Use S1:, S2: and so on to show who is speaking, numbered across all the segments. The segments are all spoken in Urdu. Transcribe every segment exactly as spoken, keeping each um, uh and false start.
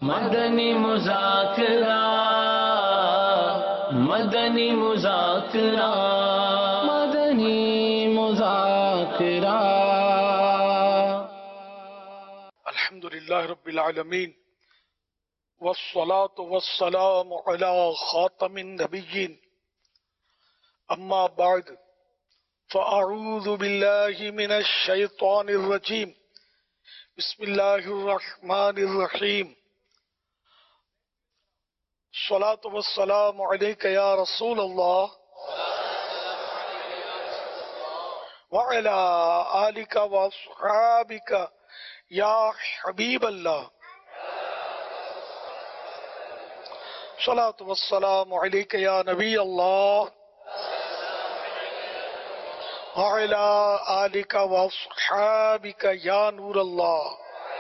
S1: مدنی مذاکرہ مدنی مذاکرہ مدنی مذاکرہ
S2: الحمد للہ رب العالمین والصلاة والسلام على خاتم النبیین اما بعد فاعوذ باللہ من الشیطان الرجیم بسم اللہ الرحمن الرحیم الصلاة والسلام علیک یا رسول اللہ وعلی آلک واصحابک یا حبیب اللہ الصلاة والسلام علیک یا نبی اللہ وعلی آلک واصحابک یا نور اللہ۔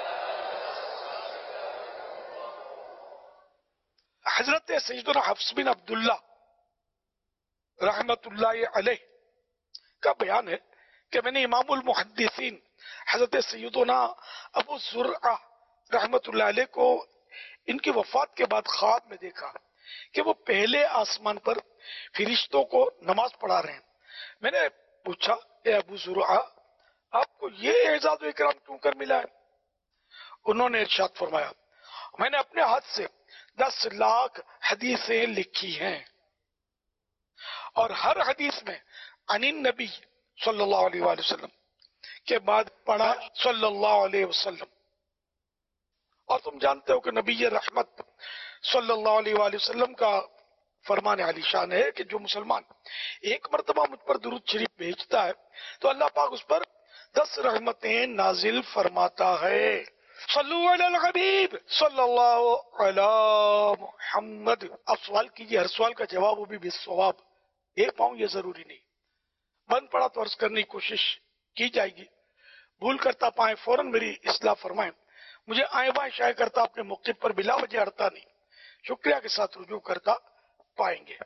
S2: حضرت سیدنا حفص بن عبداللہ رحمت اللہ علیہ کا بیان ہے کہ میں نے امام المحدثین حضرت سیدنا ابو زرعہ رحمت اللہ علیہ کو ان کی وفات کے بعد خواب میں دیکھا کہ وہ پہلے آسمان پر فرشتوں کو نماز پڑھا رہے ہیں۔ میں نے پوچھا اے ابو زرعہ آپ کو یہ اعزاز و اکرام کیوں کر ملا ہے؟ انہوں نے ارشاد فرمایا میں نے اپنے ہاتھ سے دس لاکھ حدیثیں لکھی ہیں اور ہر حدیث میں عن النبی صلی اللہ علیہ وآلہ وسلم کے بعد پڑھا صلی اللہ علیہ وسلم، اور تم جانتے ہو کہ نبی رحمت صلی اللہ علیہ وآلہ وسلم کا فرمان علی شان ہے کہ جو مسلمان ایک مرتبہ مجھ پر درود شریف بھیجتا ہے تو اللہ پاک اس پر دس رحمتیں نازل فرماتا ہے۔ صلو علی الحبیب صلی اللہ علی محمد۔ اب سوال کیجئے، ہر سوال کا جواب وہ بھی بالصواب دے پاؤں یہ ضروری نہیں، بند پڑا تو عرض کرنے کی کوشش کی جائے گی، بھول کرتا پائیں فوراً میری اصلاح فرمائیں، مجھے آئیں بائیں شائع کرتا اپنے موقف پر بلا وجہ اڑتا نہیں، شکریہ کے ساتھ رجوع کرتا پائیں گے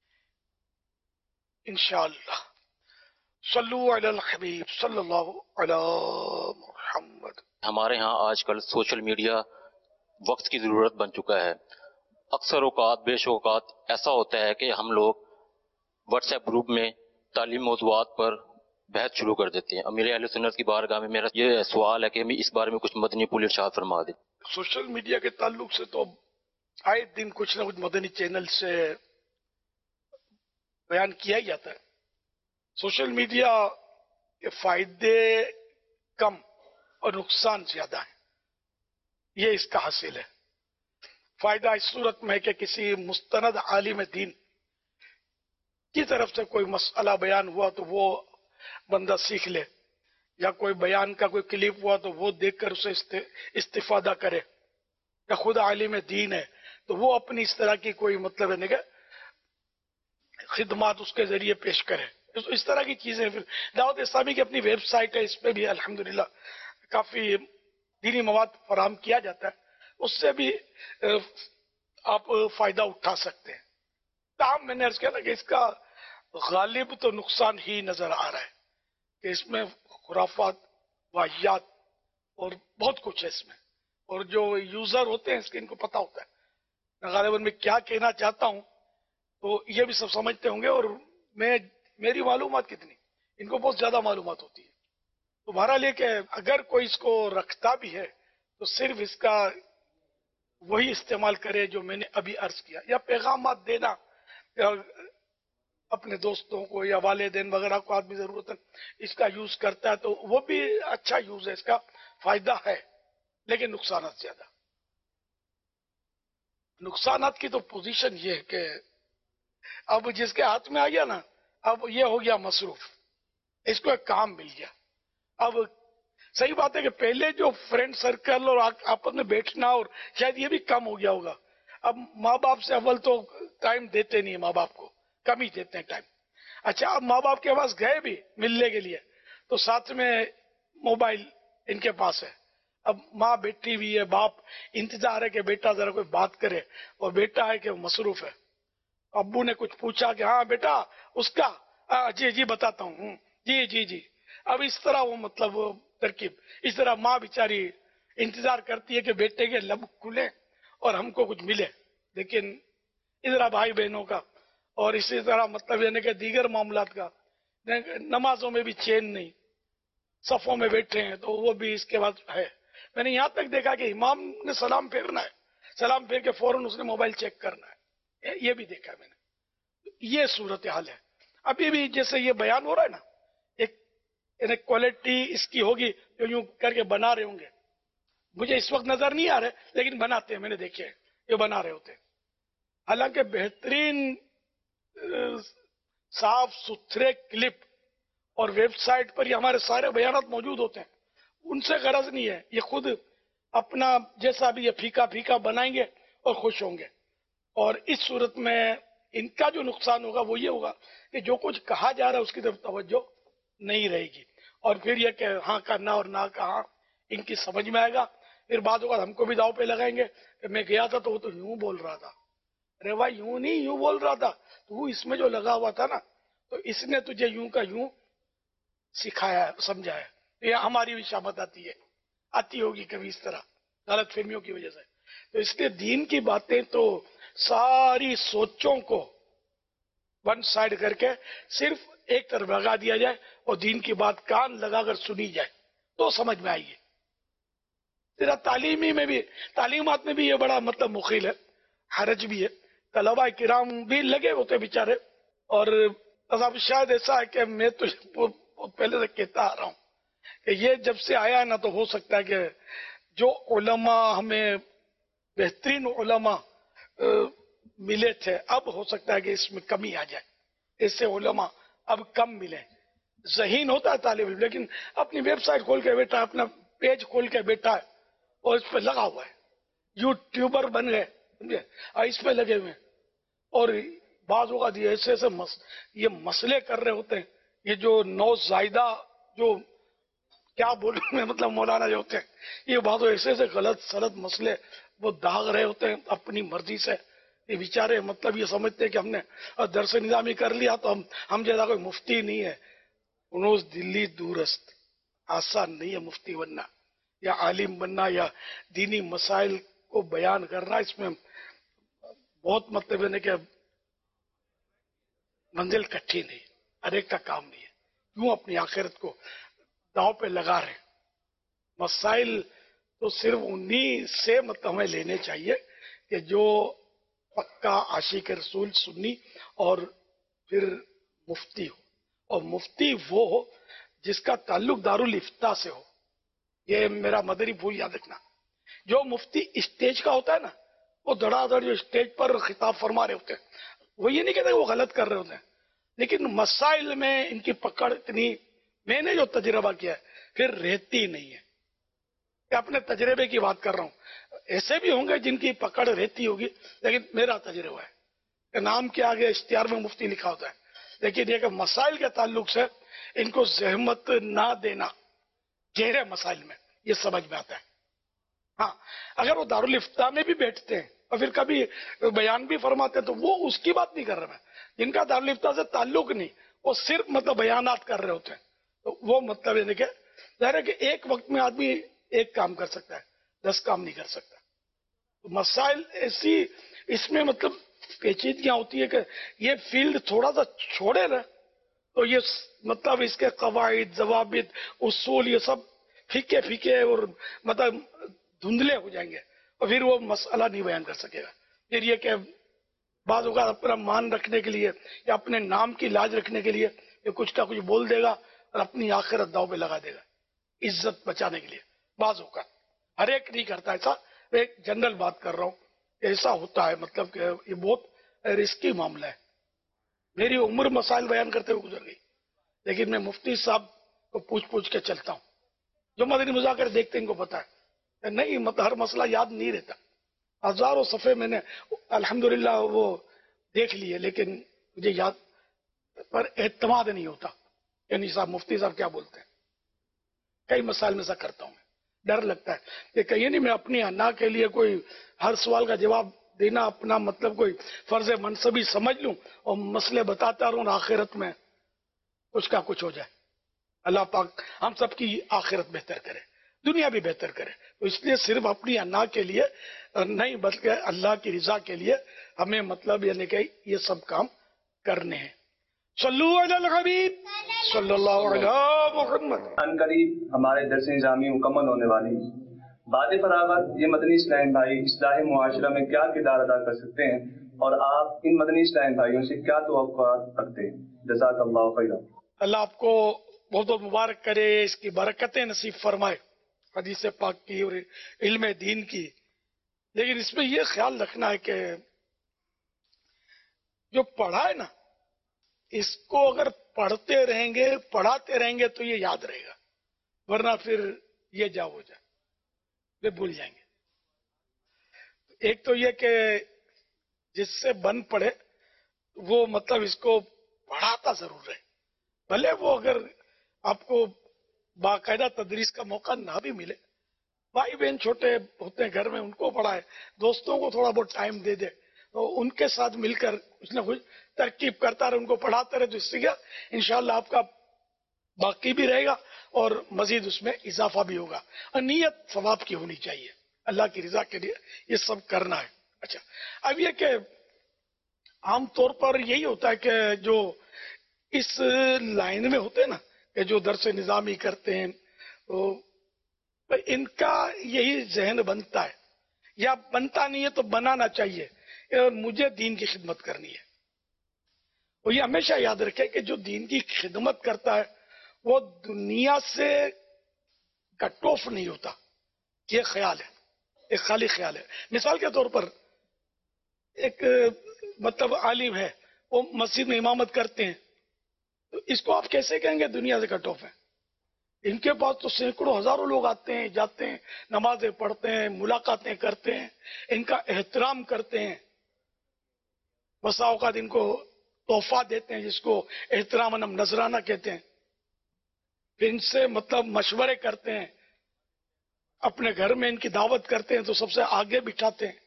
S2: انشاءاللہ۔ صلو علی الحبیب صلی اللہ علی محمد۔
S3: ہمارے ہاں آج کل سوشل میڈیا وقت کی ضرورت بن چکا ہے۔ اکثر اوقات بیش اوقات ایسا ہوتا ہے کہ ہم لوگ واٹس ایپ گروپ میں تعلیم موضوعات پر بحث شروع کر دیتے ہیں۔ امیر اہل سنت کی بارگاہ میں میرا یہ سوال ہے کہ اس بارے میں کچھ مدنی پھول ارشاد فرما دیں۔
S2: سوشل میڈیا کے تعلق سے تو آئے دن کچھ نہ کچھ مدنی چینل سے بیان کیا ہی جاتا ہے۔ سوشل میڈیا کے فائدے کم اور نقصان زیادہ ہیں، یہ اس کا حاصل ہے۔ فائدہ اس صورت میں ہے کہ کسی مستند عالم دین کی طرف سے کوئی مسئلہ بیان ہوا تو وہ بندہ سیکھ لے، یا کوئی بیان کا کوئی کلپ ہوا تو وہ دیکھ کر اسے استفادہ کرے، یا خود عالم دین ہے تو وہ اپنی اس طرح کی کوئی مطلب ہے کہ خدمات اس کے ذریعے پیش کرے، اس طرح کی چیزیں۔ پھر دعوت اسلامی کی اپنی ویب سائٹ ہے، اس پہ بھی الحمدللہ کافی دینی مواد فراہم کیا جاتا ہے، اس سے بھی آپ فائدہ اٹھا سکتے ہیں۔ تاہم میں نے عرض کیا نا کہ اس کا غالب تو نقصان ہی نظر آ رہا ہے کہ اس میں خرافات، واہیات اور بہت کچھ ہے اس میں، اور جو یوزر ہوتے ہیں اس کے ان کو پتہ ہوتا ہے میں غالباً میں کیا کہنا چاہتا ہوں، تو یہ بھی سب سمجھتے ہوں گے، اور میں میری معلومات کتنی، ان کو بہت زیادہ معلومات ہوتی ہے۔ تو بہرحال یہ کہ اگر کوئی اس کو رکھتا بھی ہے تو صرف اس کا وہی استعمال کرے جو میں نے ابھی عرض کیا، یا پیغامات دینا اپنے دوستوں کو یا والدین وغیرہ کو آدمی ضرورت اس کا یوز کرتا ہے تو وہ بھی اچھا یوز ہے، اس کا فائدہ ہے، لیکن نقصانات زیادہ۔ نقصانات کی تو پوزیشن یہ ہے کہ اب جس کے ہاتھ میں آ گیا نا، اب یہ ہو گیا مصروف، اس کو ایک کام مل گیا۔ اب صحیح بات ہے کہ پہلے جو فرینڈ سرکل اور آپس میں بیٹھنا اور شاید یہ بھی کم ہو گیا ہوگا۔ اب ماں باپ سے اول تو ٹائم دیتے نہیں، ماں باپ کو کم ہی دیتے ہیں ٹائم۔ اچھا اب ماں باپ کے پاس گئے بھی ملنے کے لیے تو ساتھ میں موبائل ان کے پاس ہے، اب ماں بیٹھی ہوئی ہے، باپ انتظار ہے کہ بیٹا ذرا کوئی بات کرے، اور بیٹا ہے کہ وہ مصروف ہے۔ ابو نے کچھ پوچھا کہ ہاں بیٹا اس کا جی جی بتاتا ہوں، جی جی جی۔ اب اس طرح وہ مطلب ترکیب، اس طرح ماں بیچاری انتظار کرتی ہے کہ بیٹے کے لب کھلے اور ہم کو کچھ ملے. لیکن ادھر بھائی بہنوں کا اور اسی طرح مطلب یعنی کہ دیگر معاملات کا، نمازوں میں بھی چین نہیں، صفوں میں بیٹھے ہیں تو وہ بھی اس کے بعد ہے. میں نے یہاں تک دیکھا کہ امام نے سلام پھیرنا ہے، سلام پھیر کے فوراً اس نے موبائل چیک کرنا ہے، یہ بھی دیکھا میں نے. یہ صورتحال ہے. ابھی بھی جیسے یہ بیان ہو رہا ہے نا، ایک کوالٹی اس کی ہوگی جو یوں کر کے بنا رہے ہوں گے. مجھے اس وقت نظر نہیں آ رہے لیکن بناتے ہیں، میں نے دیکھے ہیں یہ بنا رہے ہوتے ہیں. حالانکہ بہترین صاف ستھرے کلپ اور ویب سائٹ پر یہ ہمارے سارے بیانات موجود ہوتے ہیں. ان سے غرض نہیں ہے، یہ خود اپنا جیسا بھی یہ پھیکا پھیکا بنائیں گے اور خوش ہوں گے. اور اس صورت میں ان کا جو نقصان ہوگا وہ یہ ہوگا کہ جو کچھ کہا جا رہا ہے اس کی طرف توجہ نہیں رہے گی، اور پھر یہ کہ ہاں کا نہ اور نہ کا ہاں ان کی سمجھ میں آئے گا. پھر بعد اوقات ہم کو بھی داؤ پہ لگائیں گے کہ میں گیا تھا تو وہ تو یوں بول رہا تھا. ارے بھائی یوں نہیں، یوں بول رہا تھا تو وہ اس میں جو لگا ہوا تھا نا تو اس نے تجھے یوں کا یوں سکھایا ہے، سمجھا ہے. یہ ہماری بھی شامت آتی ہے، آتی ہوگی کبھی اس طرح غلط فہمیوں کی وجہ سے. تو اس لیے دین کی باتیں تو ساری سوچوں کو ون سائڈ کر کے صرف ایک طرف لگا دیا جائے اور دین کی بات کان لگا کر سنی جائے تو سمجھ میں آئے گی. تیرا تعلیمی میں بھی، تعلیمات میں بھی یہ بڑا مطلب مخیل ہے، حرج بھی ہے. طلباء کرام بھی لگے ہوتے بیچارے. اور اب شاید ایسا ہے کہ میں تو پہلے سے کہتا آ رہا ہوں کہ یہ جب سے آیا ہے نا تو ہو سکتا ہے کہ جو علماء ہمیں بہترین علماء ملے تھے اب ہو سکتا ہے کہ اس میں کمی آ جائے. ایسے علماء اب کم ملے. ذہین ہوتا ہے طالب علم لیکن اپنی ویب سائٹ کھول کے بیٹھا ہے، اپنا پیج کھول کے بیٹھا ہے اور اس پہ لگا ہوا ہے. یوٹیوبر بن گئے سمجھے اور اس پہ لگے ہوئے ہیں. اور بعض اوقات یہ ایسے ایسے مس... یہ مسئلے کر رہے ہوتے ہیں. یہ جو نو زائدہ جو کیا بولوں میں مطلب مولانا جو ہوتے ہیں یہ بعض ایسے ایسے غلط سلط مسئلے وہ داغ رہے ہوتے ہیں اپنی مرضی سے. یہ بیچارے مطلب یہ سمجھتے ہیں کہ ہم نے درس نظامی کر لیا تو ہم ہم جیسا کوئی مفتی نہیں ہے. انوز دلی دورست، آسان نہیں ہے مفتی بننا یا عالم بننا یا دینی مسائل کو بیان کرنا. اس میں بہت مطلب ہے کہ منزل کٹھی نہیں، ہر ایک کا کام نہیں ہے. کیوں اپنی آخرت کو داؤ پہ لگا رہے. مسائل تو صرف انہی سے مطلب ہمیں لینے چاہیے کہ جو پکا عاشق رسول سنی اور پھر مفتی ہو. اور مفتی وہ ہو جس کا تعلق دارالفتاء سے ہو. یہ میرا مدری بھول یاد رکھنا. جو مفتی اسٹیج کا ہوتا ہے نا وہ دھڑا دھڑ جو اسٹیج پر خطاب فرما رہے ہوتے ہیں وہ یہ نہیں کہتے وہ غلط کر رہے ہوتے ہیں لیکن مسائل میں ان کی پکڑ اتنی، میں نے جو تجربہ کیا ہے پھر رہتی نہیں ہے. کہ اپنے تجربے کی بات کر رہا ہوں. ایسے بھی ہوں گے جن کی پکڑ رہتی ہوگی لیکن میرا تجربہ ہے کہ نام کے آگے اشتہار میں مفتی لکھا ہوتا ہے لیکن یہ کہ مسائل کے تعلق سے ان کو زحمت نہ دینا گہرے مسائل میں یہ سمجھ میں آتا ہے. ہاں اگر وہ دارالفتاء میں بھی بیٹھتے ہیں اور پھر کبھی بیان بھی فرماتے ہیں تو وہ اس کی بات نہیں کر رہا میں. جن کا دارالفتاء سے تعلق نہیں وہ صرف مطلب بیانات کر رہے ہوتے ہیں تو وہ مطلب یہ کہ ظاہر ہے کہ ایک وقت میں آدمی ایک کام کر سکتا ہے، دس کام نہیں کر سکتا. مسائل ایسی اس میں مطلب پیچیدگیاں ہوتی ہے کہ یہ فیلڈ تھوڑا سا چھوڑے نا تو یہ مطلب اس کے قواعد ضوابط اصول یہ سب پھیکے پھیکے اور مطلب دھندلے ہو جائیں گے اور پھر وہ مسئلہ نہیں بیان کر سکے گا. پھر یہ کہ بعض اوقات اپنا مان رکھنے کے لیے یا اپنے نام کی لاج رکھنے کے لیے یہ کچھ نہ کچھ بول دے گا اور اپنی آخرت داؤ پہ لگا دے گا عزت بچانے کے لیے. بعض اوقات ہر ایک نہیں کرتا ایسا، میں ایک جنرل بات کر رہا ہوں. ایسا ہوتا ہے مطلب کہ یہ بہت رسکی معاملہ ہے. میری عمر مسائل بیان کرتے ہوئے گزر گئی لیکن میں مفتی صاحب کو پوچھ پوچھ کے چلتا ہوں. جو مدنی مذاکر دیکھتے ہیں ان کو پتا ہے نہیں مطلب ہر مسئلہ یاد نہیں رہتا. ہزاروں صفحے میں نے الحمدللہ وہ دیکھ لیے لیکن مجھے یاد پر اعتماد نہیں ہوتا. یعنی صاحب مفتی صاحب کیا بولتے ہیں کئی مسائل میں ایسا کرتا ہوں. ڈر لگتا ہے کہ کہیں نہیں میں اپنی انا کے لیے کوئی ہر سوال کا جواب دینا اپنا مطلب کوئی فرض منصبی سمجھ لوں اور مسئلے بتاتا رہوں آخرت میں کچھ کا کچھ ہو جائے. اللہ پاک ہم سب کی آخرت بہتر کرے. دنیا بھی بہتر کرے. تو اس لیے صرف اپنی انا کے لیے نہیں بلکہ اللہ کی رضا کے لیے ہمیں مطلب یعنی کہ یہ سب کام کرنے ہیں. صلو علی الحبیب صلی اللہ علیہ محمد.
S4: ان قریب ہمارے درس نظامی مکمل ہونے والی. بعد فراغت یہ مدنی اسلام بھائی اصلاح معاشرہ میں کیا کردار ادا کر سکتے ہیں اور آپ ان مدنی اسلام بھائیوں سے کیا توقعات رکھتے ہیں؟ جزاک اللہ خیرا.
S2: اللہ آپ کو بہت بہت مبارک کرے، اس کی برکتیں نصیب فرمائے، حدیث پاک کی اور علم دین کی. لیکن اس میں یہ خیال رکھنا ہے کہ جو پڑھا ہے نا، اس کو اگر پڑھتے رہیں گے پڑھاتے رہیں گے تو یہ یاد رہے گا، ورنہ پھر یہ جا ہو جائے یہ بھول جائیں گے. ایک تو یہ کہ جس سے بن پڑے وہ مطلب اس کو پڑھاتا ضرور رہے، بھلے وہ اگر آپ کو باقاعدہ تدریس کا موقع نہ بھی ملے، بھائی بہن چھوٹے ہوتے ہیں گھر میں ان کو پڑھائے، دوستوں کو تھوڑا بہت ٹائم دے دے، تو ان کے ساتھ مل کر کچھ نہ کچھ ترکیب کرتا رہے، ان کو پڑھاتا رہے، تو اس سے کیا انشاءاللہ آپ کا باقی بھی رہے گا اور مزید اس میں اضافہ بھی ہوگا. اور نیت ثواب کی ہونی چاہیے، اللہ کی رضا کے لیے یہ سب کرنا ہے. اچھا، اب یہ کہ عام طور پر یہی ہوتا ہے کہ جو اس لائن میں ہوتے ہیں نا کہ جو درس نظامی کرتے ہیں تو ان کا یہی ذہن بنتا ہے، یا بنتا نہیں ہے تو بنانا چاہیے، مجھے دین کی خدمت کرنی ہے. وہ یہ ہمیشہ یاد رکھے کہ جو دین کی خدمت کرتا ہے وہ دنیا سے کٹ آف نہیں ہوتا. یہ خیال ہے، ایک خالی خیال ہے. مثال کے طور پر ایک مطلب عالم ہے، وہ مسجد میں امامت کرتے ہیں، تو اس کو آپ کیسے کہیں گے دنیا سے کٹ آف ہے؟ ان کے پاس تو سینکڑوں ہزاروں لوگ آتے ہیں جاتے ہیں، نمازیں پڑھتے ہیں، ملاقاتیں کرتے ہیں، ان کا احترام کرتے ہیں، بسا اوقات ان کو تحفہ دیتے ہیں جس کو احترام ہم نذرانہ کہتے ہیں، پھر ان سے مطلب مشورے کرتے ہیں، اپنے گھر میں ان کی دعوت کرتے ہیں تو سب سے آگے بٹھاتے ہیں.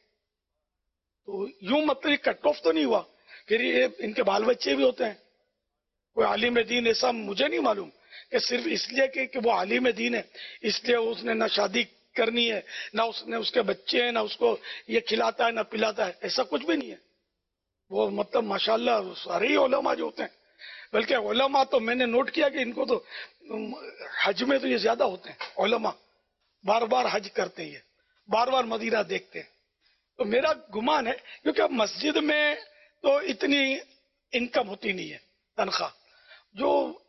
S2: تو یوں مطلب کٹ آف تو نہیں ہوا. پھر یہ ان کے بال بچے بھی ہوتے ہیں. کوئی عالم دین ایسا مجھے نہیں معلوم کہ صرف اس لیے کہ, کہ وہ عالم دین ہے اس لیے اس نے نہ شادی کرنی ہے، نہ اس نے اس کے بچے ہیں، نہ اس کو یہ کھلاتا ہے نہ پلاتا ہے، ایسا کچھ بھی نہیں ہے. وہ مطلب ماشاءاللہ سارے ہی علماء جو ہوتے ہیں، بلکہ علماء تو میں نے نوٹ کیا کہ ان کو تو حج میں تو یہ زیادہ ہوتے ہیں. علماء بار بار حج کرتے ہیں، یہ بار بار مدینہ دیکھتے ہیں. تو میرا گمان ہے کیونکہ اب مسجد میں تو اتنی انکم ہوتی نہیں ہے، تنخواہ. جو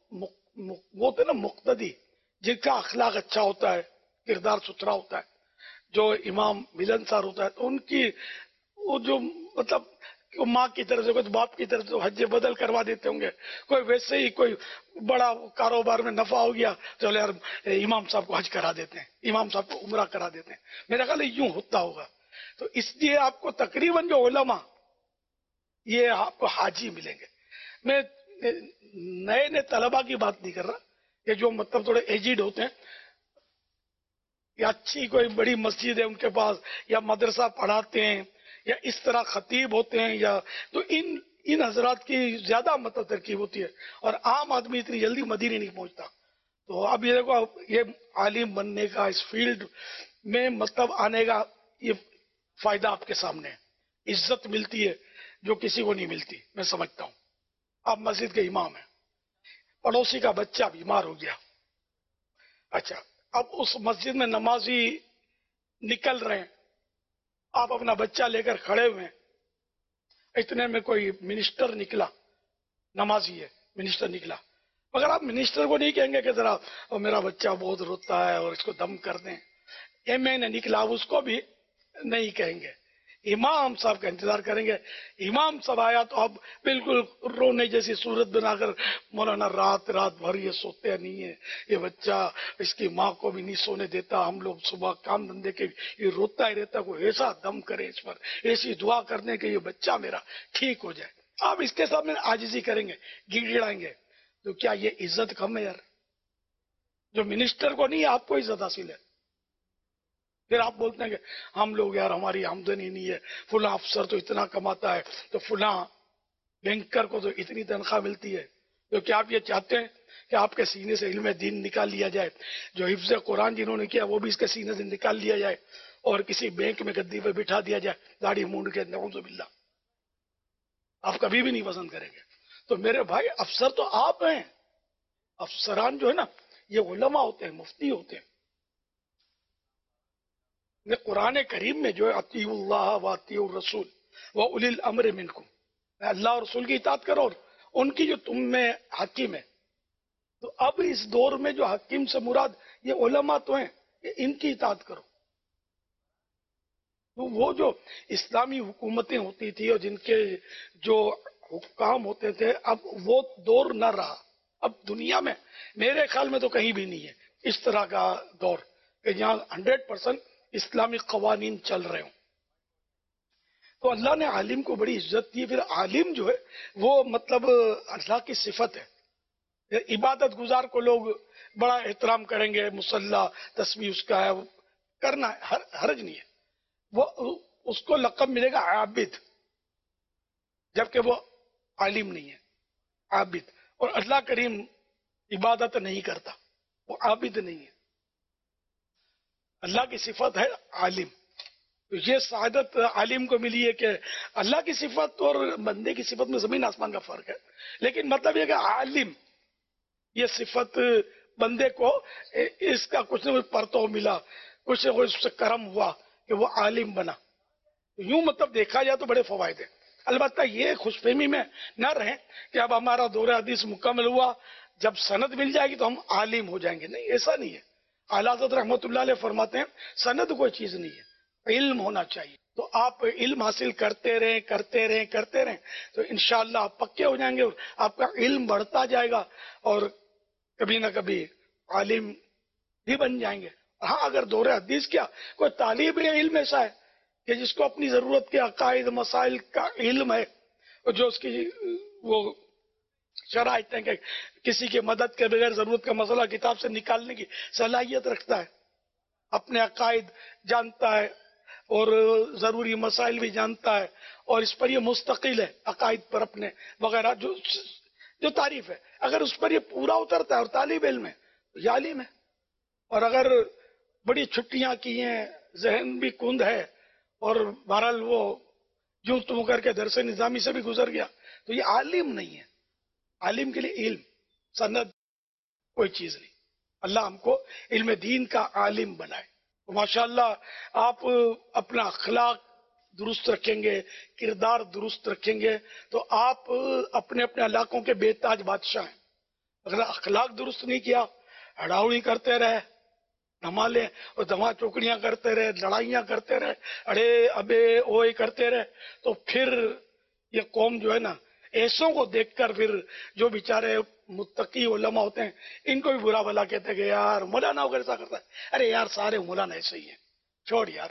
S2: وہ ہوتے ہیں نا مقتدی، جن کا اخلاق اچھا ہوتا ہے، کردار ستھرا ہوتا ہے، جو امام ملنسار ہوتا ہے، تو ان کی وہ جو مطلب ماں کی طرف سے کوئی باپ کی طرف سے حج بدل کروا دیتے ہوں گے. کوئی ویسے ہی کوئی بڑا کاروبار میں نفع ہو گیا چلو یار امام صاحب کو حج کرا دیتے ہیں، امام صاحب کو عمرہ کرا دیتے ہیں. میرا خیال ہے یوں ہوتا ہوگا. تو اس لیے آپ کو تقریباً جو علماء یہ آپ کو حاجی ملیں گے. میں نئے نئے طلباء کی بات نہیں کر رہا کہ جو مطلب تھوڑے ایجڈ ہوتے ہیں یا اچھی کوئی بڑی مسجد ہے ان کے پاس، یا مدرسہ پڑھاتے ہیں، یا اس طرح خطیب ہوتے ہیں، یا تو ان ان حضرات کی زیادہ مطلب ترکیب ہوتی ہے، اور عام آدمی اتنی جلدی مدینے نہیں پہنچتا. تو اب یہ دیکھو یہ عالم بننے کا، اس فیلڈ میں مطلب آنے کا یہ فائدہ آپ کے سامنے ہے. عزت ملتی ہے جو کسی کو نہیں ملتی. میں سمجھتا ہوں آپ مسجد کے امام ہیں، پڑوسی کا بچہ بیمار ہو گیا، اچھا اب اس مسجد میں نمازی نکل رہے ہیں، آپ اپنا بچہ لے کر کھڑے ہوئے ہیں، اتنے میں کوئی منسٹر نکلا، نمازی ہے منسٹر نکلا، مگر آپ منسٹر کو نہیں کہیں گے کہ ذرا میرا بچہ بہت روتا ہے اور اس کو دم کر دیں. ایم اے نے نکلا، اس کو بھی نہیں کہیں گے، امام صاحب کا انتظار کریں گے. امام صاحب آیا تو اب بالکل رونے جیسی صورت بنا کر مولانا رات رات بھر یہ سوتے نہیں ہے، یہ بچہ اس کی ماں کو بھی نہیں سونے دیتا، ہم لوگ صبح کام دھندے کے یہ روتا ہی رہتا، کوئی ایسا دم کرے اس پر، ایسی دعا کرنے کہ یہ بچہ میرا ٹھیک ہو جائے. آپ اس کے سامنے عاجزی کریں گے، گڑ گڑائیں گے، تو کیا یہ عزت کم ہے یار؟ جو منسٹر کو نہیں آپ کو عزت حاصل ہے. پھر آپ بولتے ہیں کہ ہم لوگ یار ہماری آمدنی نہیں ہے، فلاں افسر تو اتنا کماتا ہے، تو فلاں بینکر کو تو اتنی تنخواہ ملتی ہے. تو کیا آپ یہ چاہتے ہیں کہ آپ کے سینے سے علم دین نکال لیا جائے، جو حفظ قرآن جنہوں نے کیا وہ بھی اس کے سینے سے نکال لیا جائے، اور کسی بینک میں گدی پہ بٹھا دیا جائے داڑھی مونڈ کے، نعوذ باللہ، آپ کبھی بھی نہیں پسند کریں گے۔ تو میرے بھائی افسر تو آپ ہیں، افسران جو ہے نا یہ علماء ہوتے ہیں، مفتی ہوتے ہیں۔ یہ قرآن کریم میں جو ہے اطیعوا اللہ و اطیعوا الرسول و اولی الامر منکم، اللہ اور رسول کی اطاعت کرو اور ان کی جو تم میں حکیم ہے۔ تو اب اس دور میں جو حکیم سے مراد یہ علماء تو ہیں، کہ ان کی اطاعت کرو۔ تو وہ جو اسلامی حکومتیں ہوتی تھی اور جن کے جو حکام ہوتے تھے، اب وہ دور نہ رہا۔ اب دنیا میں میرے خیال میں تو کہیں بھی نہیں ہے اس طرح کا دور کہ جہاں ہنڈریڈ پرسینٹ اسلامی قوانین چل رہے ہوں۔ تو اللہ نے عالم کو بڑی عزت دی۔ پھر عالم جو ہے وہ مطلب اللہ کی صفت ہے۔ عبادت گزار کو لوگ بڑا احترام کریں گے، مصلی تسبیح اس کا ہے، وہ کرنا ہے، حرج نہیں ہے، وہ اس کو لقب ملے گا عابد، جبکہ وہ عالم نہیں ہے، عابد۔ اور اللہ کریم عبادت نہیں کرتا، وہ عابد نہیں ہے، اللہ کی صفت ہے عالم۔ تو یہ سعادت عالم کو ملی ہے کہ اللہ کی صفت اور بندے کی صفت میں زمین آسمان کا فرق ہے، لیکن مطلب یہ کہ عالم یہ صفت بندے کو اس کا کچھ نہ کچھ پرتو ملا، کچھ نہ کچھ اس سے کرم ہوا کہ وہ عالم بنا۔ یوں مطلب دیکھا جائے تو بڑے فوائد ہیں۔ البتہ یہ خوش فہمی میں نہ رہیں کہ اب ہمارا دور حدیث مکمل ہوا، جب سند مل جائے گی تو ہم عالم ہو جائیں گے، نہیں، ایسا نہیں ہے۔ اعلیٰ حضرت رحمۃ اللہ علیہ فرماتے ہیں سند کوئی چیز نہیں ہے، علم ہونا چاہیے۔ تو آپ علم حاصل کرتے رہیں کرتے رہیں کرتے رہیں تو انشاءاللہ آپ پکے ہو جائیں گے اور آپ کا علم بڑھتا جائے گا اور کبھی نہ کبھی عالم بھی بن جائیں گے۔ ہاں اگر دور حدیث کیا کوئی طالب علم ایسا ہے کہ جس کو اپنی ضرورت کے عقائد مسائل کا علم ہے، اور جو اس کی وہ شرائط ہیں کہ کسی کی مدد کے بغیر ضرورت کا مسئلہ کتاب سے نکالنے کی صلاحیت رکھتا ہے، اپنے عقائد جانتا ہے اور ضروری مسائل بھی جانتا ہے، اور اس پر یہ مستقل ہے عقائد پر اپنے وغیرہ جو جو تعریف ہے، اگر اس پر یہ پورا اترتا ہے اور طالب علم ہے تو یہ عالم ہے۔ اور اگر بڑی چھٹیاں کی ہیں، ذہن بھی کند ہے اور بہرحال وہ یوں تم کر کے درس نظامی سے بھی گزر گیا تو یہ عالم نہیں ہے۔ عالم کے لیے علم سند کوئی چیز نہیں۔ اللہ ہم کو علم دین کا عالم بنائے۔ ماشاءاللہ آپ اپنا اخلاق درست رکھیں گے، کردار درست رکھیں گے تو آپ اپنے اپنے علاقوں کے بے تاج بادشاہ ہیں۔ اگر اخلاق درست نہیں کیا، ہڑاؤڑی کرتے رہے، دھمالے اور دھما چوکڑیاں کرتے رہے، لڑائیاں کرتے رہے، اڑے ابے اوئے کرتے رہے، تو پھر یہ قوم جو ہے نا ایسوں کو دیکھ کر پھر جو بیچارے متقی علماء ہوتے ہیں ان کو بھی برا بھلا کہتے ہیں کہ یار مولانا وغیرہ ایسا کرتا ہے، ارے یار سارے مولانا ایسے ہی ہیں، چھوڑ یار۔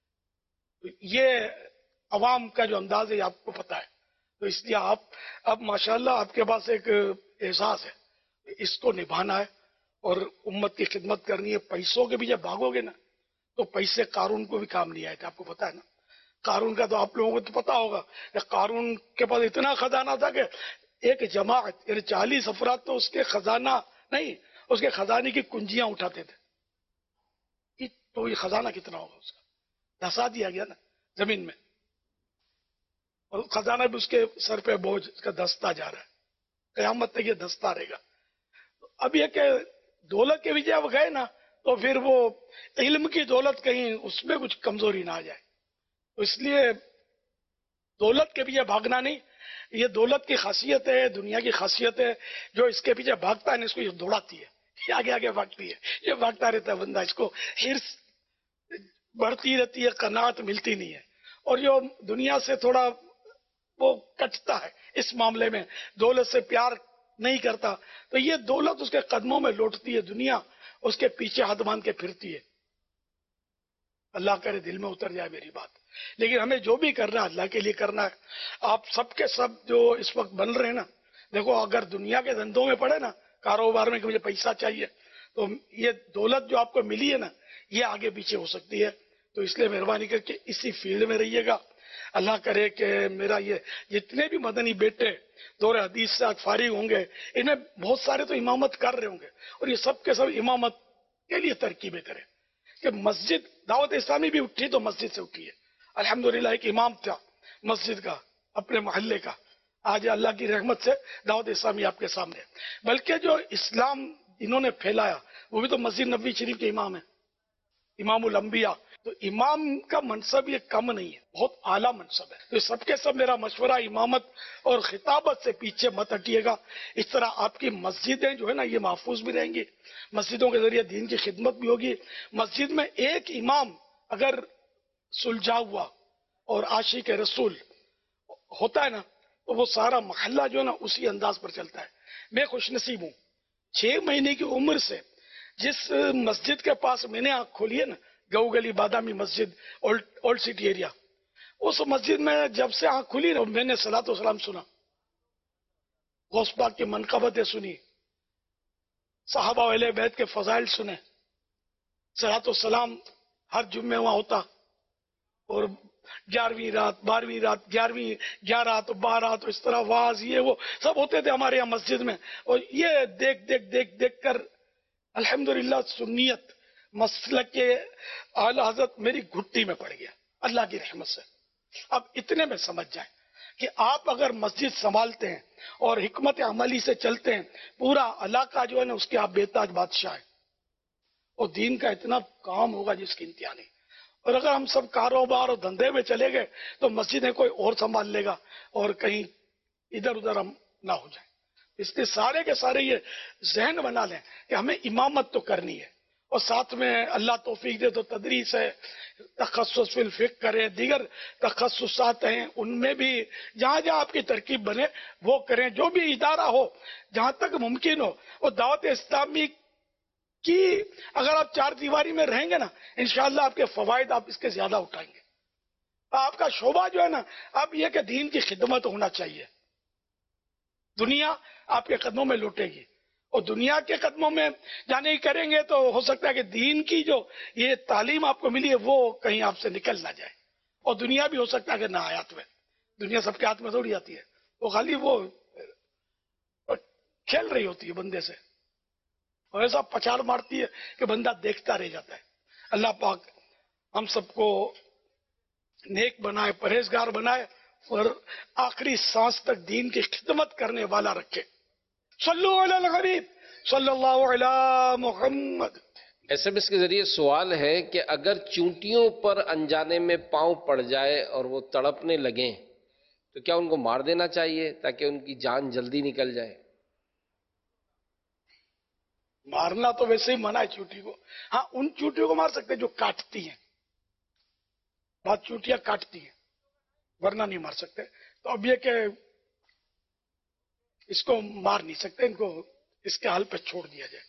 S2: یہ عوام کا جو انداز ہے آپ کو پتا ہے، تو اس لیے آپ اب ماشاءاللہ آپ کے پاس ایک احساس ہے، اس کو نبھانا ہے اور امت کی خدمت کرنی ہے۔ پیسوں کے بھی جب بھاگو گے نا تو پیسے قارون کو بھی کام نہیں آئے تھے، آپ کو پتا ہے نا۔ قارون کا تو آپ لوگوں کو تو پتا ہوگا کہ قارون کے پاس اتنا خزانہ تھا کہ ایک جماعت یعنی چالیس افراد تو اس کے خزانہ نہیں، اس کے خزانے کی کنجیاں اٹھاتے تھے۔ تو یہ خزانہ کتنا ہوگا اس کا، دھسا دیا گیا نا زمین میں، اور خزانہ بھی اس کے سر پہ بوجھ اس کا دھستا جا رہا ہے، قیامت تک یہ دھستا رہے گا۔ اب یہ کہ دولت کے بھی جب گئے نا تو پھر وہ علم کی دولت کہیں اس میں کچھ کمزوری نہ آ جائے، تو اس لیے دولت کے پیچھے بھاگنا نہیں۔ یہ دولت کی خاصیت ہے، دنیا کی خاصیت ہے، جو اس کے پیچھے بھاگتا ہے نا اس کو یہ دوڑاتی ہے، یہ آگے آگے بھاگتی ہے، یہ بھاگتا رہتا ہے بندہ، اس کو حرص بڑھتی رہتی ہے، قناعت ملتی نہیں ہے۔ اور جو دنیا سے تھوڑا وہ کٹتا ہے اس معاملے میں، دولت سے پیار نہیں کرتا، تو یہ دولت اس کے قدموں میں لوٹتی ہے، دنیا اس کے پیچھے ہاتھ باندھ کے پھرتی ہے۔ اللہ کرے دل میں اتر جائے میری بات۔ لیکن ہمیں جو بھی کرنا ہے اللہ کے لیے کرنا ہے۔ آپ سب کے سب جو اس وقت بن رہے ہیں نا، دیکھو اگر دنیا کے دھندوں میں پڑے نا، کاروبار میں کہ مجھے پیسہ چاہیے، تو یہ دولت جو آپ کو ملی ہے نا یہ آگے پیچھے ہو سکتی ہے۔ تو اس لیے مہربانی کر کے اسی فیلڈ میں رہیے گا، اللہ کرے کہ میرا یہ جتنے بھی مدنی بیٹے دور حدیث سے آج فارغ ہوں گے، ان میں بہت سارے تو امامت کر رہے ہوں گے، اور یہ سب کے سب امامت کے لیے ترکیبیں کریں کہ مسجد دعوت اسلامی بھی اٹھی تو مسجد سے اٹھی ہے. الحمدللہ ایک امام تھا مسجد کا اپنے محلے کا، آج اللہ کی رحمت سے دعوت اسلامی آپ کے سامنے ہے. بلکہ جو اسلام انہوں نے پھیلایا وہ بھی تو مسجد نبوی شریف کے امام ہیں، امام الانبیاء. تو امام کا منصب یہ کم نہیں ہے، بہت اعلیٰ منصب ہے. تو سب کے سب میرا مشورہ امامت اور خطابت سے پیچھے مت ہٹیے گا. اس طرح آپ کی مسجدیں جو ہے نا یہ محفوظ بھی رہیں گی، مسجدوں کے ذریعے دین کی خدمت بھی ہوگی. مسجد میں ایک امام اگر سلجھا ہوا اور عاشق رسول ہوتا ہے نا تو وہ سارا محلہ جو ہے نا اسی انداز پر چلتا ہے. میں خوش نصیب ہوں، چھ مہینے کی عمر سے جس مسجد کے پاس میں نے آنکھ کھولی ہے نا، گو گلی بادامی مسجد اولڈ سٹی ایریا، اس مسجد میں جب سے آنکھ کھلی نا میں نے صلاۃ و سلام سنا، غوث پاک کی منقبتیں سنی، صحابہ اہل بیت کے فضائل سنے. صلاۃ و سلام ہر جمعے وہاں ہوتا، اور گیارہویں رات بارہویں رات گیارہویں گیارہ تو بارہ تو اس طرح واز یہ وہ سب ہوتے تھے ہمارے یہاں مسجد میں. اور یہ دیکھ دیکھ دیکھ دیکھ کر الحمدللہ سنیت مسلک کے اعلی حضرت میری گھٹی میں پڑ گیا اللہ کی رحمت سے. اب اتنے میں سمجھ جائیں کہ آپ اگر مسجد سنبھالتے ہیں اور حکمت عملی سے چلتے ہیں، پورا علاقہ جو ہے نا اس کے آپ بیتاج بادشاہ ہیں، اور دین کا اتنا کام ہوگا جس کی انتہا نہیں. اور اگر ہم سب کاروبار اور دھندے میں چلے گئے تو مسجدیں کوئی اور سنبھال لے گا اور کہیں ادھر ادھر ہم نہ ہو جائیں. اس لیے سارے کے سارے یہ ذہن بنا لیں کہ ہمیں امامت تو کرنی ہے، اور ساتھ میں اللہ توفیق دے تو تدریس ہے، تخصص فی الفقہ کریں، دیگر تخصصات ہیں ان میں بھی جہاں جہاں آپ کی ترکیب بنے وہ کریں. جو بھی ادارہ ہو جہاں تک ممکن ہو، اور دعوت اسلامی کی اگر آپ چار دیواری میں رہیں گے نا انشاءاللہ آپ کے فوائد آپ اس کے زیادہ اٹھائیں گے. آپ کا شعبہ جو ہے نا اب یہ کہ دین کی خدمت ہونا چاہیے. دنیا آپ کے قدموں میں لوٹے گی، اور دنیا کے قدموں میں جانے ہی کریں گے تو ہو سکتا ہے کہ دین کی جو یہ تعلیم آپ کو ملی ہے وہ کہیں آپ سے نکل نہ جائے. اور دنیا بھی ہو سکتا ہے کہ نہ آیات میں، دنیا سب کے ہاتھ میں تھوڑی آتی ہے، وہ خالی وہ کھیل رہی ہوتی ہے بندے سے، اور ایسا پچھاڑ مارتی ہے کہ بندہ دیکھتا رہ جاتا ہے. اللہ پاک ہم سب کو نیک بنائے، پرہیزگار بنائے، اور آخری سانس تک دین کی خدمت کرنے والا رکھے. صلو علی الحبیب صلی اللہ علی محمد.
S5: ایس ایم ایس کے ذریعے سوال ہے کہ اگر چونٹیوں پر انجانے میں پاؤں پڑ جائے اور وہ تڑپنے لگیں تو کیا ان کو مار دینا چاہیے تاکہ ان کی جان جلدی نکل جائے؟
S2: مارنا تو ویسے ہی منع ہے چوٹی کو. ہاں ان چوٹیوں کو مار سکتے جو کاٹتی ہیں، بات چوٹیاں کاٹتی ہیں ورنہ نہیں مار سکتے. تو اب یہ کہ اس کو مار نہیں سکتے، ان کو اس کے حال پہ چھوڑ دیا جائے.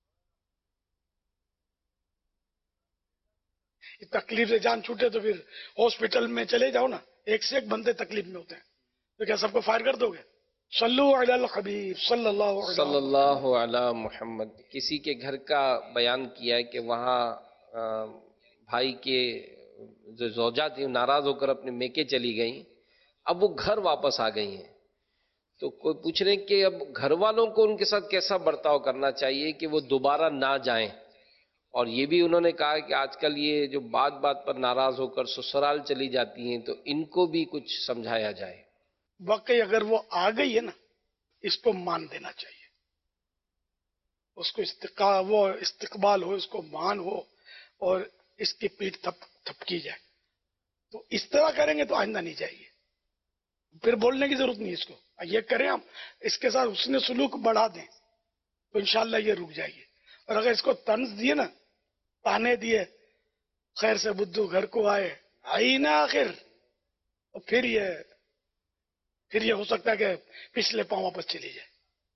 S2: تکلیف سے جان چھوٹے تو پھر ہاسپٹل میں چلے جاؤ نا، ایک سے ایک بندے تکلیف میں ہوتے ہیں، تو کیا سب کو فائر کر دو گے؟ صلو علی الحبیب صلی اللہ علیہ
S5: صلی اللہ علی محمد. کسی کے گھر کا بیان کیا ہے کہ وہاں بھائی کے جو زوجہ تھی ناراض ہو کر اپنے میکے چلی گئیں، اب وہ گھر واپس آ گئی ہیں، تو کوئی پوچھ رہے ہیں کہ اب گھر والوں کو ان کے ساتھ کیسا برتاؤ کرنا چاہیے کہ وہ دوبارہ نہ جائیں. اور یہ بھی انہوں نے کہا کہ آج کل یہ جو بات بات پر ناراض ہو کر سسرال چلی جاتی ہیں تو ان کو بھی کچھ سمجھایا جائے.
S2: واقعی اگر وہ آ گئی ہے نا اس کو مان دینا چاہیے، اس کو استقا وہ استقبال ہو، اس کو مان ہو، اور اس کی پیٹھ تھپ تھپکی جائے. تو اس طرح کریں گے تو آئندہ نہیں جائیے، پھر بولنے کی ضرورت نہیں. اس کو یہ کریں ہم اس کے ساتھ اس نے سلوک بڑھا دیں تو انشاءاللہ یہ رک جائیے. اور اگر اس کو طنز دیے نا، تانے دیے، خیر سے بدھو گھر کو آئے آئی نا آخر، اور پھر یہ پھر یہ ہو سکتا ہے کہ پچھلے پاؤں واپس چلی جائے.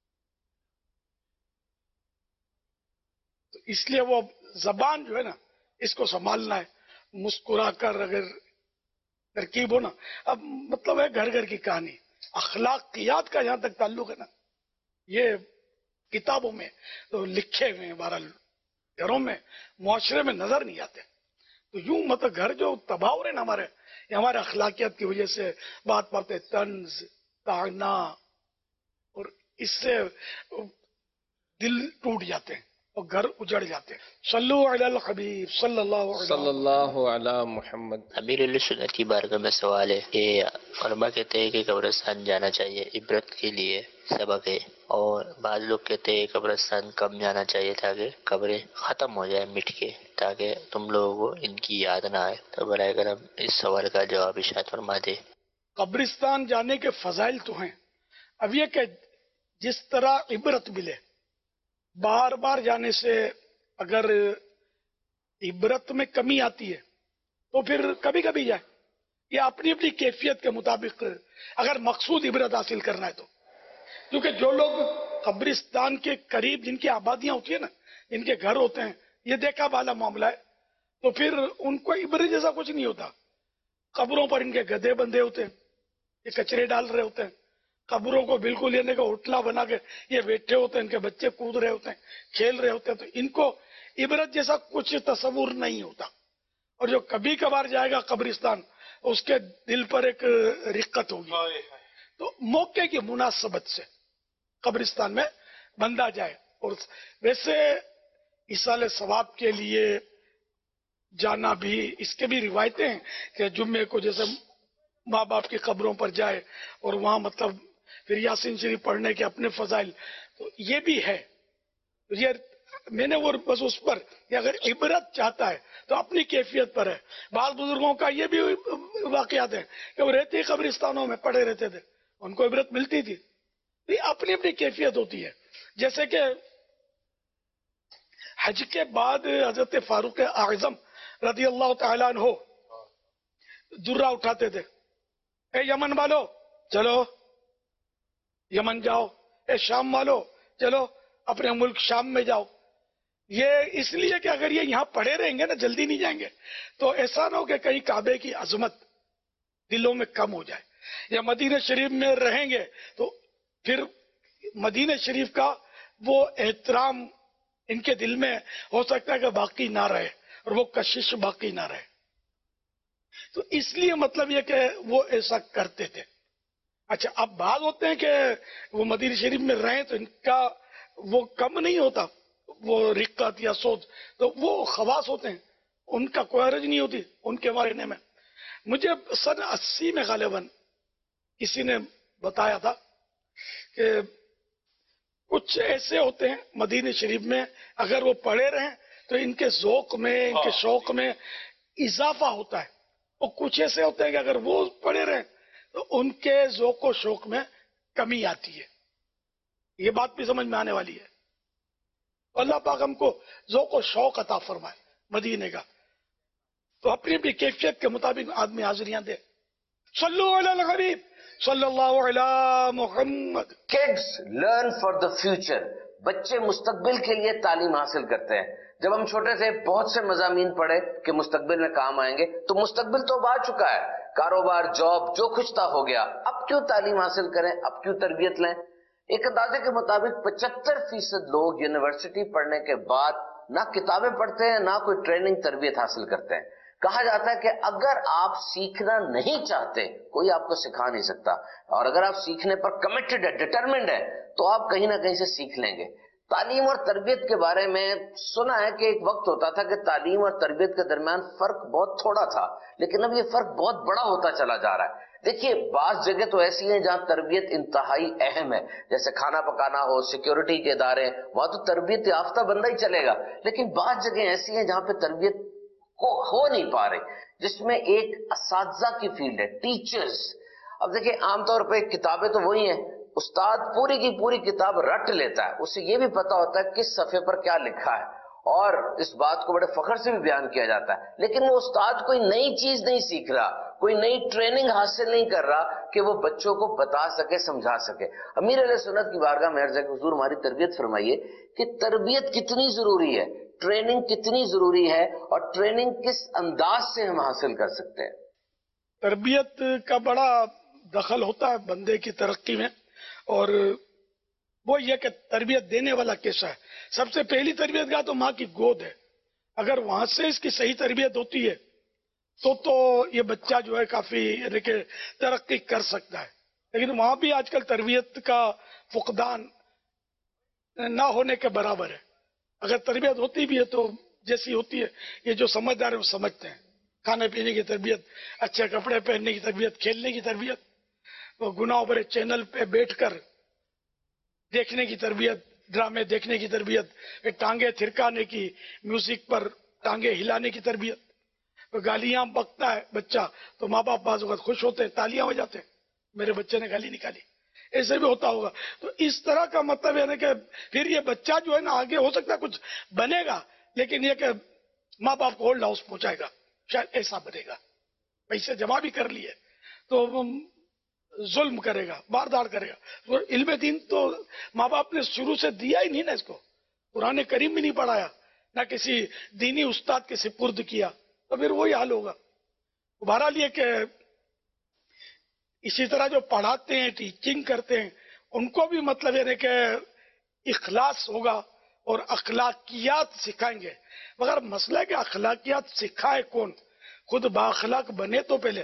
S2: تو اس لیے وہ زبان جو ہے نا اس کو سنبھالنا ہے. مسکرا کر اگر ترکیب ہو نا، اب مطلب ہے گھر گھر کی کہانی، اخلاقیات کا جہاں تک تعلق ہے نا یہ کتابوں میں تو لکھے ہوئے ہیں، بہرحال گھروں میں معاشرے میں نظر نہیں آتے. تو یوں مطلب گھر جو تباہ ہو رہے نا ہمارے، یہ ہمارے اخلاقیات کی وجہ سے بات پڑھتے طنز طعنہ، اور اس سے دل ٹوٹ جاتے ہیں اور گھر اجڑ جاتے ہیں. صلو علی الحبیب صلی اللہ علیہ
S5: صلی اللہ علی محمد.
S6: امیر علیہ سنت کی بارگاہ میں سوال ہے کہ علماء کہتے ہیں کہ قبرستان جانا چاہیے، عبرت کے لیے سبق ہے، اور بعض لوگ کہتے ہیں قبرستان کب جانا چاہیے تاکہ قبریں ختم ہو جائیں مٹ کے، تاکہ تم لوگوں کو ان کی یاد نہ آئے. تو برائے کرم اس سوال کا جواب ارشاد فرما دے.
S2: قبرستان جانے کے فضائل تو ہیں. اب یہ کہ جس طرح عبرت ملے، بار بار جانے سے اگر عبرت میں کمی آتی ہے تو پھر کبھی کبھی جائے. یہ اپنی اپنی کیفیت کے مطابق اگر مقصود عبرت حاصل کرنا ہے تو. کیونکہ جو لوگ قبرستان کے قریب جن کی آبادیاں ہوتی ہیں نا، جن کے گھر ہوتے ہیں، یہ دیکھا بالا معاملہ ہے، تو پھر ان کو عبرت جیسا کچھ نہیں ہوتا. قبروں پر ان کے گدھے بندھے ہوتے ہیں، یہ کچرے ڈال رہے ہوتے ہیں. قبروں کو بالکل لینے کا ہوٹلا بنا کے یہ بیٹھے ہوتے ہیں، ان کے بچے کود رہے ہوتے ہیں، کھیل رہے ہوتے ہیں. تو ان کو عبرت جیسا کچھ تصور نہیں ہوتا. اور جو کبھی کبھار جائے گا قبرستان، اس کے دل پر ایک رقت ہوگی. تو موقع کی مناسبت سے قبرستان میں بندہ جائے. اور ویسے ایصال ثواب کے لیے جانا بھی، اس کے بھی روایتیں ہیں کہ جمعے کو جیسے ماں باپ کی قبروں پر جائے اور وہاں مطلب پھر یاسین شریف پڑھنے کے اپنے فضائل، تو یہ بھی ہے. یہ میں نے وہ بس اس پر کہ اگر عبرت چاہتا ہے تو اپنی کیفیت پر ہے. بعض بزرگوں کا یہ بھی واقعات ہیں کہ وہ رہتے ہی قبرستانوں میں پڑے رہتے تھے، ان کو عبرت ملتی تھی. یہ اپنی اپنی کیفیت ہوتی ہے. جیسے کہ حج کے بعد حضرت فاروق اعظم رضی اللہ تعالیٰ عنہ درہ اٹھاتے تھے. اے یمن والو چلو یمن جاؤ، اے شام والو چلو اپنے ملک شام میں جاؤ. یہ اس لیے کہ اگر یہ یہاں پڑے رہیں گے نا، جلدی نہیں جائیں گے، تو ایسا نہ ہو کہ کہیں کعبے کی عظمت دلوں میں کم ہو جائے. یا مدینہ شریف میں رہیں گے تو پھر مدینہ شریف کا وہ احترام ان کے دل میں ہو سکتا ہے کہ باقی نہ رہے، اور وہ کشش باقی نہ رہے. تو اس لیے مطلب یہ کہ وہ ایسا کرتے تھے. اچھا، اب بعض ہوتے ہیں کہ وہ مدینہ شریف میں رہیں تو ان کا وہ کم نہیں ہوتا، وہ رقت یا سوچ، تو وہ خواص ہوتے ہیں، ان کا کوئی حرج نہیں ہوتی ان کے بارے میں. مجھے سن اسی میں غالباً کسی نے بتایا تھا کہ کچھ ایسے ہوتے ہیں مدینہ شریف میں اگر وہ پڑے رہیں تو ان کے ذوق میں، ان کے شوق میں اضافہ ہوتا ہے. اور کچھ ایسے ہوتے ہیں کہ اگر وہ پڑے رہیں تو ان کے ذوق و شوق میں کمی آتی ہے. یہ بات بھی سمجھ میں آنے والی ہے. اللہ پاک ہم کو ذوق و شوق عطا فرمائے مدینے کا. تو اپنی اپنی کیفیت کے مطابق آدمی حاضریاں دے. صلو علی الحبیب صلی اللہ علی محمد.
S7: Kids learn for the future. بچے مستقبل کے لیے تعلیم حاصل کرتے ہیں. جب ہم چھوٹے تھے بہت سے مضامین پڑھے کہ مستقبل میں کام آئیں گے، تو مستقبل تو اب آ چکا ہے، کاروبار، جاب، جو کچھ تھا ہو گیا. اب کیوں تعلیم حاصل کریں، اب کیوں تربیت لیں؟ ایک اندازے کے مطابق پچہتر فیصد لوگ یونیورسٹی پڑھنے کے بعد نہ کتابیں پڑھتے ہیں، نہ کوئی ٹریننگ تربیت حاصل کرتے ہیں. کہا جاتا ہے کہ اگر آپ سیکھنا نہیں چاہتے کوئی آپ کو سکھا نہیں سکتا، اور اگر آپ سیکھنے پر کمیٹڈ ہے، ڈٹرمنڈ ہے، تو آپ کہیں نہ کہیں سے سیکھ لیں گے. تعلیم اور تربیت کے بارے میں سنا ہے کہ ایک وقت ہوتا تھا کہ تعلیم اور تربیت کے درمیان فرق بہت تھوڑا تھا، لیکن اب یہ فرق بہت بڑا ہوتا چلا جا رہا ہے. دیکھیے، بعض جگہ تو ایسی ہیں جہاں تربیت انتہائی اہم ہے، جیسے کھانا پکانا ہو، سیکیورٹی کے ادارے، وہاں تو تربیت یافتہ بندہ ہی چلے گا. لیکن بعض جگہ ایسی ہیں جہاں پہ تربیت کو ہو نہیں پا رہی، جس میں ایک اساتذہ کی فیلڈ ہے، ٹیچرز. اب دیکھیں، عام طور پہ کتابیں تو وہی ہیں، استاد پوری کی پوری کتاب رٹ لیتا ہے، اسے یہ بھی پتا ہوتا ہے کس صفحے پر کیا لکھا ہے، اور اس بات کو بڑے فخر سے بھی بیان کیا جاتا ہے. لیکن وہ استاد کوئی نئی چیز نہیں سیکھ رہا، کوئی نئی ٹریننگ حاصل نہیں کر رہا کہ وہ بچوں کو بتا سکے، سمجھا سکے. امیر علیہ سنت کی بارگاہ میں عرض ہے کہ حضور ہماری تربیت فرمائیے کہ تربیت کتنی ضروری ہے، ٹریننگ کتنی ضروری ہے، اور ٹریننگ کس انداز سے ہم حاصل کر سکتے ہیں.
S2: تربیت کا بڑا دخل ہوتا ہے بندے کی ترقی میں، اور وہ یہ کہ تربیت دینے والا کیسا ہے. سب سے پہلی تربیت کا تو ماں کی گود ہے. اگر وہاں سے اس کی صحیح تربیت ہوتی ہے تو تو یہ بچہ جو ہے کافی یعنی کہ ترقی کر سکتا ہے. لیکن وہاں بھی آج کل تربیت کا فقدان نہ ہونے کے برابر ہے. اگر تربیت ہوتی بھی ہے تو جیسی ہوتی ہے، یہ جو سمجھدار ہیں وہ سمجھتے ہیں. کھانے پینے کی تربیت، اچھے کپڑے پہننے کی تربیت، کھیلنے کی تربیت، وہ گناہوں بھرے چینل پہ بیٹھ کر دیکھنے کی تربیت، ڈرامے دیکھنے کی تربیت، ٹانگیں تھرکانے کی، میوزک پر ٹانگیں ہلانے کی تربیت. گالیاں بکتا ہے بچہ تو ماں باپ بعض اوقات خوش ہوتے ہیں، تالیاں بجاتے ہیں، میرے بچے نے گالی نکالی. ایسے بھی ہوتا ہوگا. تو اس طرح کا مطلب ہے کہ پھر یہ بچہ جو ہے نا آگے ہو سکتا ہے کچھ بنے گا، لیکن یہ کہ ماں باپ کو اولڈ ہاؤس پہنچائے گا، شاید ایسا بنے گا. پیسے جمع بھی کر لیے تو ظلم کرے گا، باردار کرے گا. تو علم دین تو ماں باپ نے شروع سے دیا ہی نہیں نا اس کو. قرآن کریم بھی نہیں پڑھایا، نہ کسی دینی استاد کے سپرد کیا، تو پھر وہی حال ہوگا. بہرحال یہ کہ اسی طرح جو پڑھاتے ہیں، ٹیچنگ کرتے ہیں، ان کو بھی مطلب یہ ہے کہ اخلاص ہوگا اور اخلاقیات سکھائیں گے. مگر مسئلہ ہے کہ اخلاقیات سکھائے کون؟ خود بااخلاق بنے تو پہلے.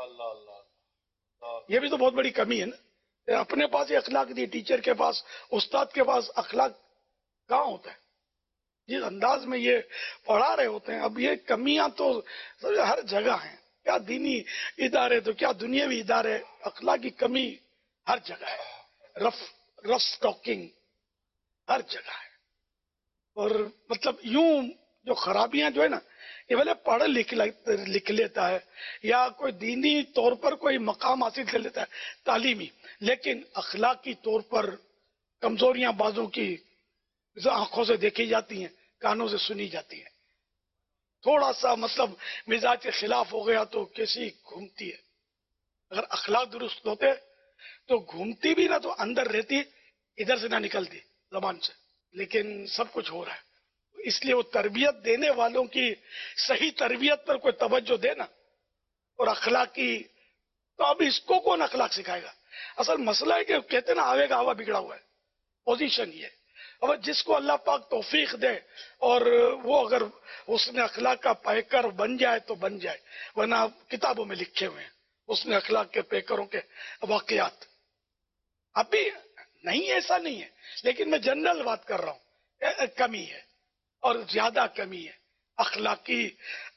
S2: یہ بھی تو بہت بڑی کمی ہے نا. اپنے پاس یہ اخلاق دی، ٹیچر کے پاس، استاد کے پاس اخلاق کہاں ہوتا ہے؟ جس انداز میں یہ پڑھا رہے ہوتے ہیں. اب یہ کمیاں تو ہر جگہ ہیں، کیا دینی ادارے تو کیا دنیاوی ادارے، اخلاقی کمی ہر جگہ ہے. رف رف سٹاکنگ ہر جگہ ہے. اور مطلب یوں جو خرابیاں جو ہے نا، یہ بھلے پڑھ لکھ لکھ لیتا ہے یا کوئی دینی طور پر کوئی مقام حاصل کر لیتا ہے تعلیمی، لیکن اخلاقی طور پر کمزوریاں بعضوں کی آنکھوں سے دیکھی جاتی ہیں، کانوں سے سنی جاتی ہیں. تھوڑا سا مطلب مزاج کے خلاف ہو گیا تو کیسی گھومتی ہے. اگر اخلاق درست ہوتے تو گھومتی بھی نہ تو اندر رہتی، ادھر سے نہ نکلتی زبان سے. لیکن سب کچھ ہو رہا ہے، اس لیے وہ تربیت دینے والوں کی صحیح تربیت پر کوئی توجہ دے نا، اور اخلاقی. تو اب اس کو کون اخلاق سکھائے گا؟ اصل مسئلہ ہے کہ کہتے نا آوے کا ہوا بگڑا ہوا ہے. پوزیشن یہ اب جس کو اللہ پاک توفیق دے اور وہ اگر اس نے اخلاق کا پیکر بن جائے تو بن جائے، ورنہ کتابوں میں لکھے ہوئے ہیں اس نے اخلاق کے پیکروں کے واقعات. ابھی نہیں، ایسا نہیں ہے، لیکن میں جنرل بات کر رہا ہوں. کمی ہے اور زیادہ کمی ہے اخلاقی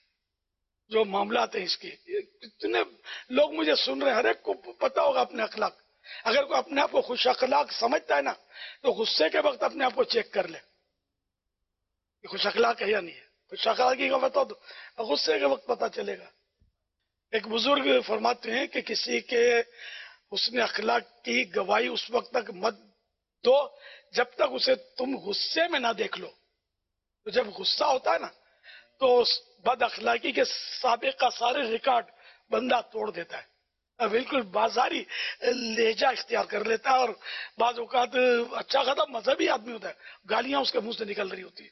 S2: جو معاملات ہیں. اس کی اتنے لوگ مجھے سن رہے ہیں، ہر ایک کو پتا ہوگا اپنے اخلاق. اگر کوئی اپنے آپ کو خوش اخلاق سمجھتا ہے نا تو غصے کے وقت اپنے آپ کو چیک کر لے کہ خوش اخلاق ہے یا نہیں ہے. خوش اخلاقی کا پتا تو غصے کے وقت پتا چلے گا. ایک بزرگ فرماتے ہیں کہ کسی کے حسن اخلاق کی گواہی اس وقت تک مت دو جب تک اسے تم غصے میں نہ دیکھ لو. تو جب غصہ ہوتا ہے نا تو بد اخلاقی کے سابقہ سارے ریکارڈ بندہ توڑ دیتا ہے، بالکل بازاری لہجہ اختیار کر لیتا ہے. اور بعض اوقات اچھا خاصا مذہبی آدمی ہوتا ہے، گالیاں اس کے منہ سے نکل رہی ہوتی ہے.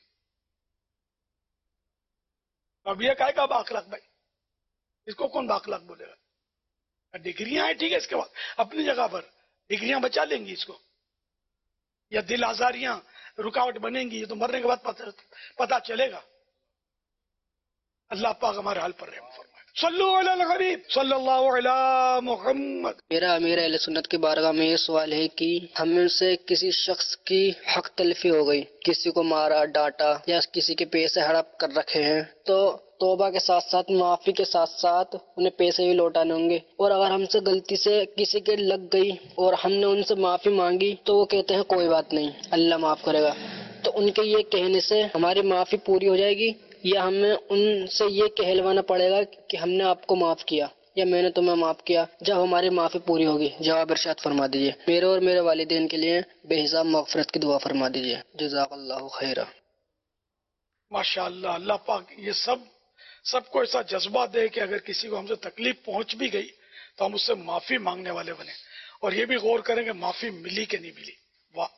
S2: اب یہ کہے گا با اخلاق بھائی، اس کو کون با اخلاق بولے گا؟ ڈگریاں ہیں ٹھیک ہے، اس کے بعد اپنی جگہ پر ڈگریاں بچا لیں گی اس کو، یا دل آزاریاں رکاوٹ بنیں گی، یہ تو مرنے کے بعد پتا چلے گا. اللہ پاک ہمارے حال پر رحم فرمائے. صلو علی الحبیب صلی اللہ علی محمد.
S8: میرا امیر اہل سنت کی بارگاہ میں یہ سوال ہے کہ ہم میں سے کسی شخص کی حق تلفی ہو گئی، کسی کو مارا ڈانٹا یا کسی کے پیسے ہڑپ کر رکھے ہیں، تو توبہ کے ساتھ ساتھ معافی کے ساتھ ساتھ انہیں پیسے بھی لوٹانے ہوں گے. اور اگر ہم سے غلطی سے کسی کے لگ گئی اور ہم نے ان سے معافی مانگی تو وہ کہتے ہیں کوئی بات نہیں، اللہ معاف کرے گا. تو ان کے یہ کہنے سے ہماری معافی پوری ہو جائے گی یا ہمیں ان سے یہ کہلوانا پڑے گا کہ ہم نے آپ کو معاف کیا یا میں نے تمہیں معاف کیا جب ہماری معافی پوری ہوگی؟ جواب ارشاد فرما دیجیے. میرے اور میرے والدین کے لیے بے حساب مغفرت کی دعا فرما دیجیے. جزاک اللہ خیرہ.
S2: ماشاء اللہ. اللہ پاک یہ سب سب کو ایسا جذبہ دے کہ اگر کسی کو ہم سے تکلیف پہنچ بھی گئی تو ہم اس سے معافی مانگنے والے بنے، اور یہ بھی غور کریں کہ معافی ملی کہ نہیں ملی. واہ،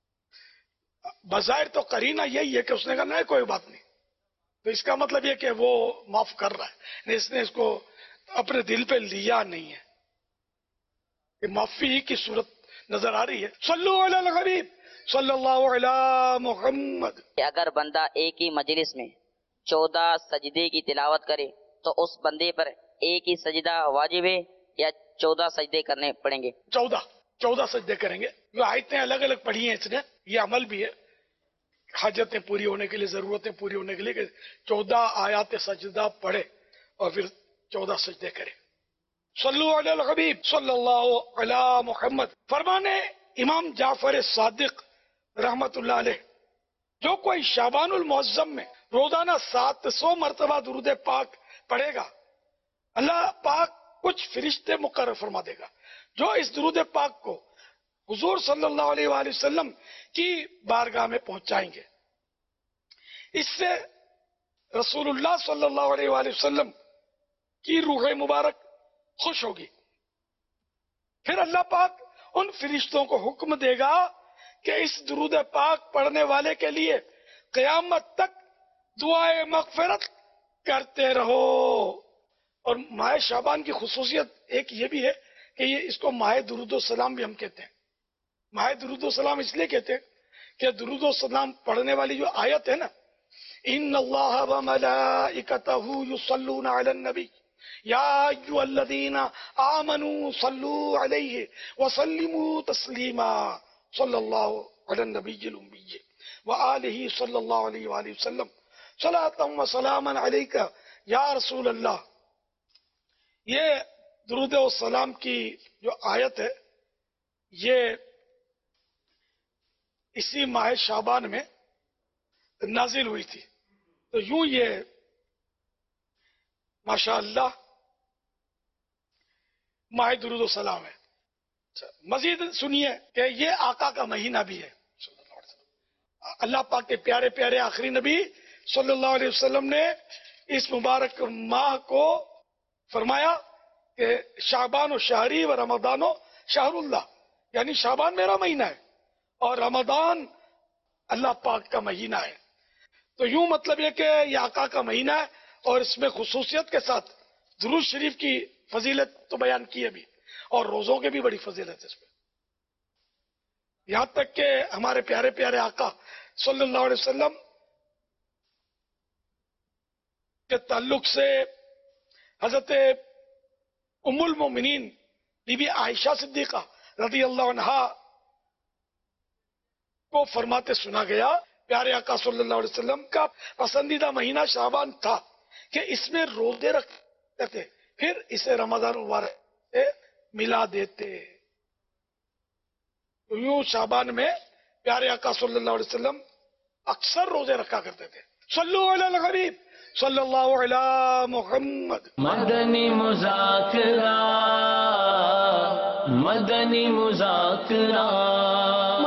S2: بظاہر تو قرینہ یہی ہے کہ اس نے کہا نہیں کوئی بات نہیں، تو اس کا مطلب یہ کہ وہ معاف کر رہا ہے، اس نے اس کو اپنے دل پہ لیا نہیں ہے. یہ معافی کی صورت نظر آ رہی ہے. صلو علی الحبیب صلی اللہ علی محمد.
S9: اگر بندہ ایک ہی مجلس میں چودہ سجدے کی تلاوت کرے تو اس بندے پر ایک ہی سجدہ واجب ہے یا چودہ سجدے کرنے پڑیں گے؟
S2: چودہ چودہ سجدے کریں گے. جو آیتیں الگ الگ پڑھی ہیں اس نے، یہ عمل بھی ہے حاجتیں پوری ہونے کے لیے، ضرورتیں پوری ہونے کے لیے، کہ چودہ آیات سجدہ پڑھے اور پھر چودہ سجدے کرے. صلو علی الحبیب صلی اللہ علی محمد. فرمانے امام جعفر صادق رحمت اللہ علیہ، جو کوئی شعبان المعظم میں روزانہ سات سو مرتبہ درود پاک پڑھے گا، اللہ پاک کچھ فرشتے مقرر فرما دے گا جو اس درود پاک کو حضور صلی اللہ علیہ وآلہ وسلم کی بارگاہ میں پہنچائیں گے. اس سے رسول اللہ صلی اللہ علیہ وآلہ وسلم کی روح مبارک خوش ہوگی. پھر اللہ پاک ان فرشتوں کو حکم دے گا کہ اس درود پاک پڑھنے والے کے لیے قیامت تک دعائے مغفرت کرتے رہو. اور ماہ شعبان کی خصوصیت ایک یہ بھی ہے کہ یہ اس کو ماہ درود و سلام بھی ہم کہتے ہیں. ماہ درود و سلام اس لیے کہتے ہیں کہ درود و سلام پڑھنے والی جو آیت ہے نا، ان اللہ و ملائکتہ یصلون علی النبی یا ایھا الذین آمنوا صلوا علیہ وسلموا تسلیما صلی اللہ علی النبی الأمی وآلہ صلی اللہ علیہ وآلہ وسلم صلاۃ و سلاما علیک یا رسول اللہ. یہ درود و سلام کی جو آیت ہے یہ اسی ماہ شعبان میں نازل ہوئی تھی. تو یوں یہ ماشاءاللہ ماہ درود و سلام ہے. مزید سنیے کہ یہ آقا کا مہینہ بھی ہے. اللہ پاک کے پیارے پیارے آخری نبی صلی اللہ علیہ وسلم نے اس مبارک ماہ کو فرمایا کہ شعبان و شہری و رمضان و شہر اللہ، یعنی شعبان میرا مہینہ ہے اور رمضان اللہ پاک کا مہینہ ہے. تو یوں مطلب یہ کہ یہ آقا کا مہینہ ہے اور اس میں خصوصیت کے ساتھ درود شریف کی فضیلت تو بیان کی ابھی، اور روزوں کے بھی بڑی فضیلت ہے اس میں. یہاں تک کہ ہمارے پیارے پیارے آقا صلی اللہ علیہ وسلم کے تعلق سے حضرت ام المومنین بی بی عائشہ صدیقہ رضی اللہ عنہا کو فرماتے سنا گیا، پیارے آقا صلی اللہ علیہ وسلم کا پسندیدہ مہینہ شعبان تھا کہ اس میں روزے رکھتے تھے، پھر اسے رمضان مبارک سے ملا دیتے. یوں شعبان میں پیارے آقا صلی اللہ علیہ وسلم اکثر روزے رکھا کرتے تھے. صلو علی الحبیب صلی اللہ علی محمد.
S1: مدنی مذاکرہ مدنی مذاکرہ